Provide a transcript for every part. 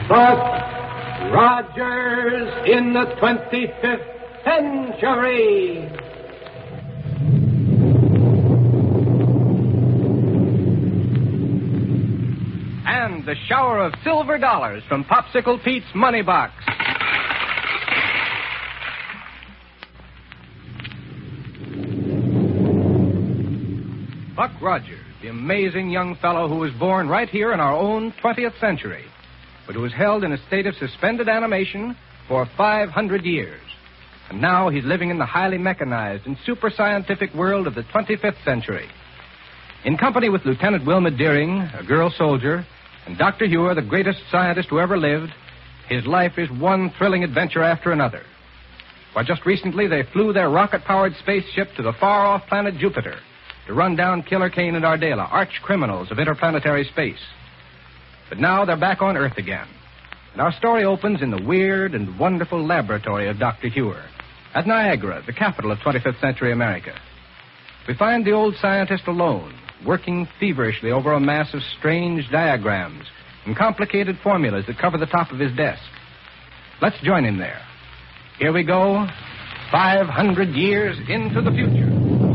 Buck Rogers in the 25th century. And the shower of silver dollars from Popsicle Pete's Money Box. Buck Rogers, the amazing young fellow who was born right here in our own 20th century, but who was held in a state of suspended animation for 500 years. And now he's living in the highly mechanized and super scientific world of the 25th century. In company with Lieutenant Wilma Deering, a girl soldier, and Dr. Huer, the greatest scientist who ever lived, his life is one thrilling adventure after another. Why, just recently they flew their rocket-powered spaceship to the far-off planet Jupiter to run down Killer Kane and Ardela, arch criminals of interplanetary space. But now they're back on Earth again. And our story opens in the weird and wonderful laboratory of Dr. Huer at Niagara, the capital of 25th century America. We find the old scientist alone, working feverishly over a mass of strange diagrams and complicated formulas that cover the top of his desk. Let's join him there. Here we go, 500 years into the future.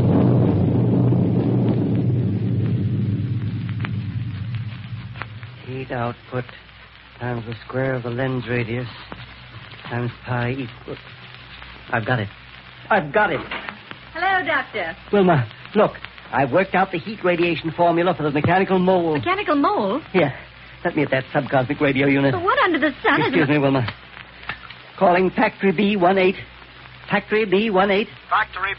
Heat output times the square of the lens radius times pi equals... I've got it. Hello, Doctor. Wilma, look. I've worked out the heat radiation formula for the mechanical mole. Mechanical mole? Here. Let me at that subcosmic radio unit. But what under the sun is... Excuse me, Wilma. Calling Factory B18. Factory B18. Factory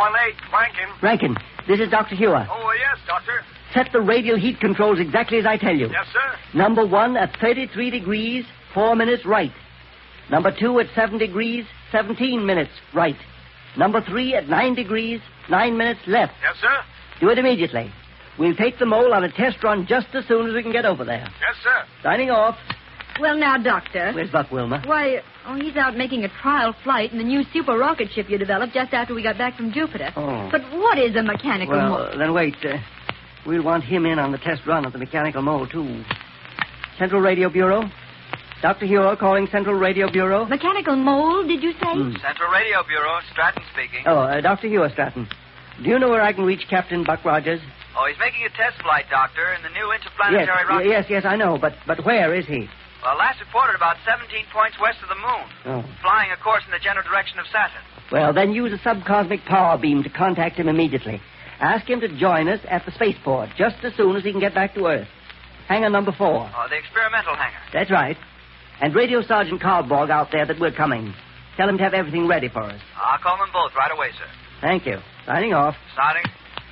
B18, Rankin, this is Dr. Huer. Oh, yes, Doctor. Set the radial heat controls exactly as I tell you. Yes, sir. Number 1 at 33 degrees, 4 minutes right. Number 2 at 7 degrees, 17 minutes right. Number 3 at 9 degrees, 9 minutes left. Yes, sir. Do it immediately. We'll take the mole on a test run just as soon as we can get over there. Yes, sir. Signing off. Well, now, Doctor. Where's Buck, Wilma? Why, he's out making a trial flight in the new super rocket ship you developed just after we got back from Jupiter. Oh. But what is a mechanical mole? Well, then wait. We'll want him in on the test run of the mechanical mole, too. Central Radio Bureau? Dr. Huer calling Central Radio Bureau. Mechanical mole, did you say? Central Radio Bureau, Stratton speaking. Oh, Dr. Huer, Stratton. Do you know where I can reach Captain Buck Rogers? Oh, he's making a test flight, Doctor, in the new interplanetary rocket. Yes, I know. But where is he? Well, last reported about 17 points west of the moon. Oh. Flying a course in the general direction of Saturn. Well, then use a subcosmic power beam to contact him immediately. Ask him to join us at the spaceport just as soon as he can get back to Earth. Hangar number 4. Oh, the experimental hangar. That's right. And radio Sergeant Carlborg out there that we're coming. Tell him to have everything ready for us. I'll call them both right away, sir. Thank you. Signing off. Starting.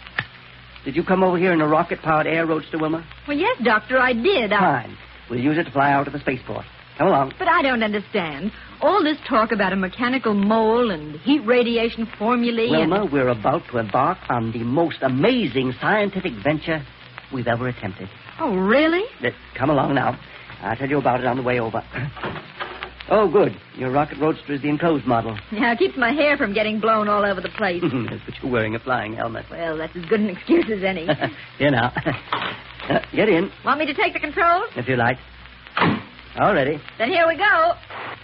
Did you come over here in a rocket-powered air roadster, Wilma? Well, yes, Doctor, I did. Fine. We'll use it to fly out to the spaceport. Come along. But I don't understand. All this talk about a mechanical mole and heat radiation formulae Wilma, and... we're about to embark on the most amazing scientific venture we've ever attempted. Oh, really? Come along now. I'll tell you about it on the way over. Oh, good. Your rocket roadster is the enclosed model. Yeah, it keeps my hair from getting blown all over the place. But you're wearing a flying helmet. Well, that's as good an excuse as any. Here now. Get in. Want me to take the controls? If you like. All ready. Then here we go.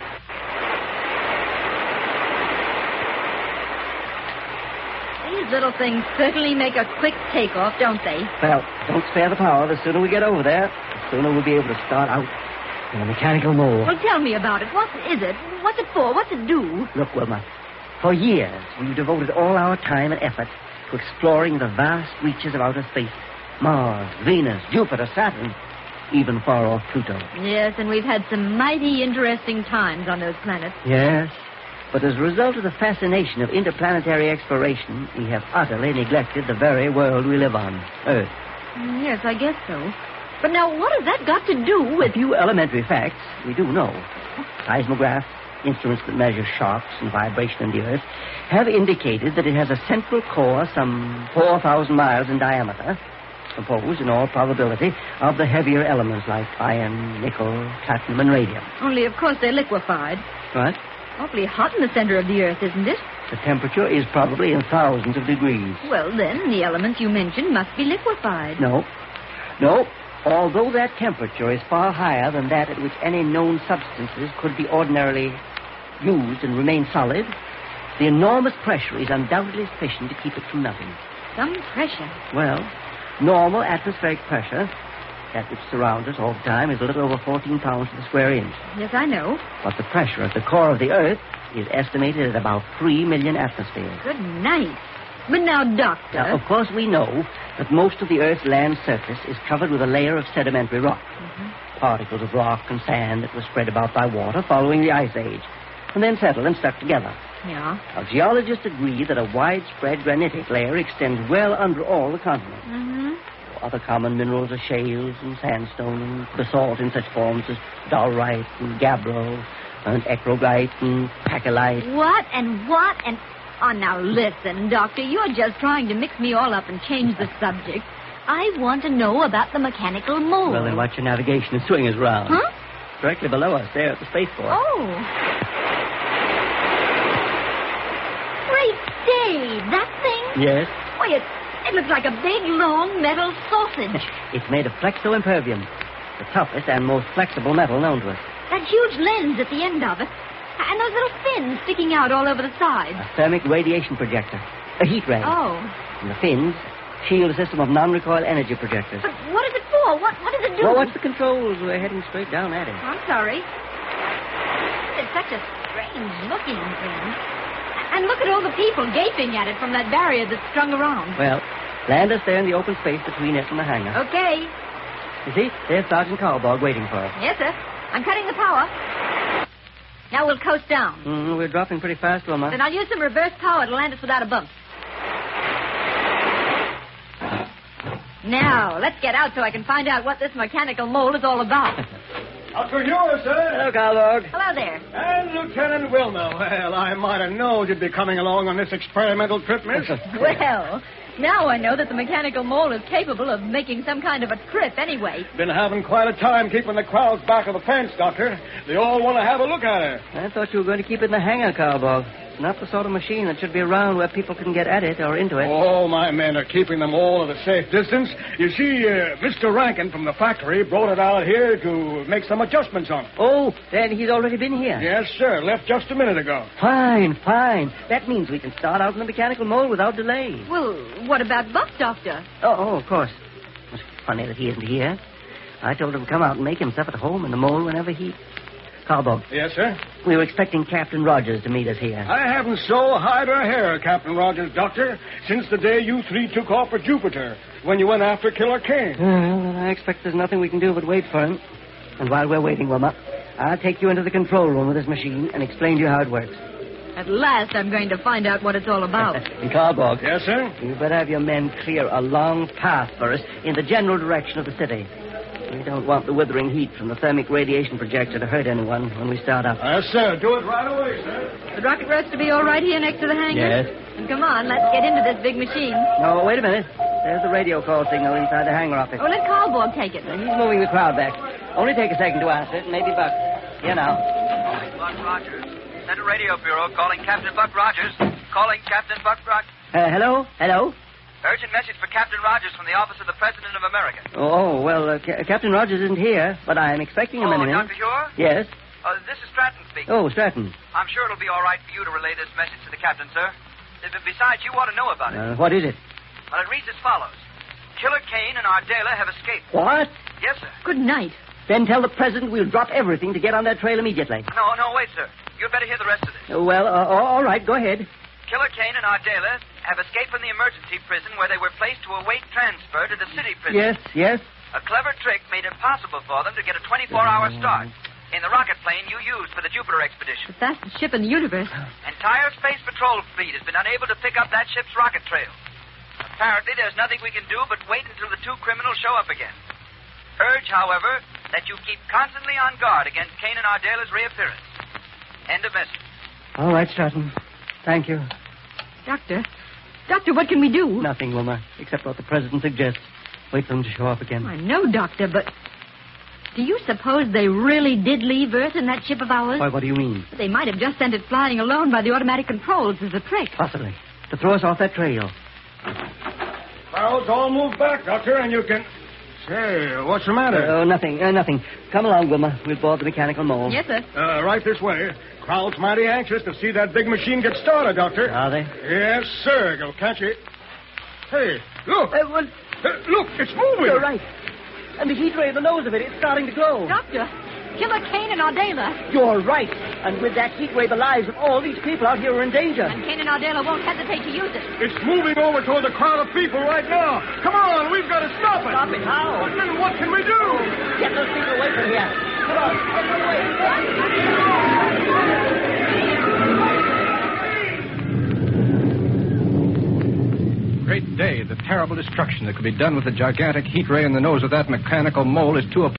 These little things certainly make a quick takeoff, don't they? Well, don't spare the power. The sooner we get over there, the sooner we'll be able to start out in a mechanical mole. Well, tell me about it. What is it? What's it for? What's it do? Look, Wilma, for years we've devoted all our time and effort to exploring the vast reaches of outer space. Mars, Venus, Jupiter, Saturn, even far off Pluto. Yes, and we've had some mighty interesting times on those planets. Yes, but as a result of the fascination of interplanetary exploration, we have utterly neglected the very world we live on, Earth. Yes, I guess so. But now, what has that got to do with... A few elementary facts we do know. Seismographs, instruments that measure shocks and vibration in the Earth, have indicated that it has a central core some 4,000 miles in diameter, composed, in all probability, of the heavier elements like iron, nickel, platinum, and radium. Only, of course, they're liquefied. What? Awfully hot in the center of the Earth, isn't it? The temperature is probably in thousands of degrees. Well, then, the elements you mentioned must be liquefied. No. Although that temperature is far higher than that at which any known substances could be ordinarily used and remain solid, the enormous pressure is undoubtedly sufficient to keep it from melting. Some pressure. Well, normal atmospheric pressure, that which surrounds us all the time, is a little over 14 pounds to the square inch. Yes, I know. But the pressure at the core of the Earth is estimated at about 3 million atmospheres. Good night. But now, Doctor... Now, of course, we know that most of the Earth's land surface is covered with a layer of sedimentary rock. Mm-hmm. Particles of rock and sand that were spread about by water following the Ice Age, and then settled and stuck together. Yeah. Now, geologists agree that a widespread granitic layer extends well under all the continents. Mm-hmm. Other common minerals are shales and sandstone and basalt in such forms as diorite and gabbro and ecrogite and pachyllite. What and what and... Oh, now listen, Doctor. You're just trying to mix me all up and change the subject. I want to know about the mechanical mole. Well, then watch your navigation and swing us round. Huh? Directly below us, there at the spaceport. Oh. Great Dave, that thing? Yes? Why, it looks like a big, long metal sausage. It's made of flexo-impervium, the toughest and most flexible metal known to us. That huge lens at the end of it. And those little fins sticking out all over the sides. A thermic radiation projector. A heat ray. Oh. And the fins shield a system of non-recoil energy projectors. But what is it for? What does it do? Well, what's the controls? We're heading straight down at it. I'm sorry. It's such a strange-looking thing. And look at all the people gaping at it from that barrier that's strung around. Well, land us there in the open space between it and the hangar. Okay. You see, there's Sergeant Carlborg waiting for us. Yes, sir. I'm cutting the power. Now we'll coast down. We're dropping pretty fast, Wilma. Then I'll use some reverse power to land us without a bump. Now, let's get out so I can find out what this mechanical mole is all about. Dr. Ure, sir. Hello, Carlborg. Hello there. And Lieutenant Wilmer. Well, I might have known you'd be coming along on this experimental trip, miss. Well, now I know that the mechanical mole is capable of making some kind of a trip anyway. Been having quite a time keeping the crowds back of the fence, Doctor. They all want to have a look at her. I thought you were going to keep it in the hangar, Carlborg. It's not the sort of machine that should be around where people can get at it or into it. Oh, my men are keeping them all at a safe distance. You see, Mr. Rankin from the factory brought it out here to make some adjustments on it. Oh, then he's already been here. Yes, sir. Left just a minute ago. Fine, fine. That means we can start out in the mechanical mole without delay. Well, what about Buck, Doctor? Oh, of course. It's funny that he isn't here. I told him to come out and make himself at home in the mole whenever he... Carlborg. Yes, sir? We were expecting Captain Rogers to meet us here. I haven't so hide or hair, Captain Rogers, Doctor, since the day you three took off for Jupiter, when you went after Killer Kane. Well, I expect there's nothing we can do but wait for him. And while we're waiting, Wilma, I'll take you into the control room with this machine and explain to you how it works. At last I'm going to find out what it's all about. And Carlborg. Yes, sir? You better have your men clear a long path for us in the general direction of the city. We don't want the withering heat from the thermic radiation projector to hurt anyone when we start up. Yes, sir. Do it right away, sir. The rocket roast to be all right here next to the hangar? Yes. And come on, let's get into this big machine. No, wait a minute. There's the radio call signal inside the hangar office. Oh, let Carlborg take it. He's moving the crowd back. Only take a second to answer it, maybe Buck. Here now. Buck Rogers. Center Radio Bureau calling Captain Buck Rogers. Calling Captain Buck Rogers. Hello? Hello? Urgent message for Captain Rogers from the office of the President of America. Oh, well, Captain Rogers isn't here, but I'm expecting him in a minute. Dr. Ure? Yes? This is Stratton speaking. Oh, Stratton. I'm sure it'll be all right for you to relay this message to the captain, sir. Besides, you ought to know about it. What is it? Well, it reads as follows. Killer Kane and Ardela have escaped. What? Yes, sir. Good night. Then tell the President we'll drop everything to get on their trail immediately. No, wait, sir. You'd better hear the rest of this. Well, all right, go ahead. Killer Kane and Ardela have escaped from the emergency prison where they were placed to await transfer to the city prison. Yes. A clever trick made it possible for them to get a 24-hour start in the rocket plane you used for the Jupiter expedition. The fastest ship in the universe. Entire Space Patrol fleet has been unable to pick up that ship's rocket trail. Apparently, there's nothing we can do but wait until the two criminals show up again. Urge, however, that you keep constantly on guard against Kane and Ardela's reappearance. End of message. All right, Stratton. Thank you. Doctor, what can we do? Nothing, Wilma, except what the President suggests. Wait for them to show up again. I know, Doctor, but do you suppose they really did leave Earth in that ship of ours? Why, what do you mean? They might have just sent it flying alone by the automatic controls as a trick. Possibly. To throw us off that trail. Crowds all move back, Doctor, and you can Say, what's the matter? Oh, nothing. Come along, Wilma. We'll board the mechanical mole. Yes, sir. Right this way. Crowd's mighty anxious to see that big machine get started, Doctor. Are they? Yes, sir. You'll catch it. Hey, look. Look, it's moving. You're right. And the heat ray, the nose of it, it's starting to glow. Doctor, Killer Kane and Ardela. You're right. And with that heat ray, the lives of all these people out here are in danger. And Kane and Ardela won't hesitate to use it. It's moving over toward the crowd of people right now. Come on, we've got to stop it. Stop it? How? But then what can we do? Get those people away from here. Come on. Get them away. Great day. The terrible destruction that could be done with the gigantic heat ray in the nose of that mechanical mole is too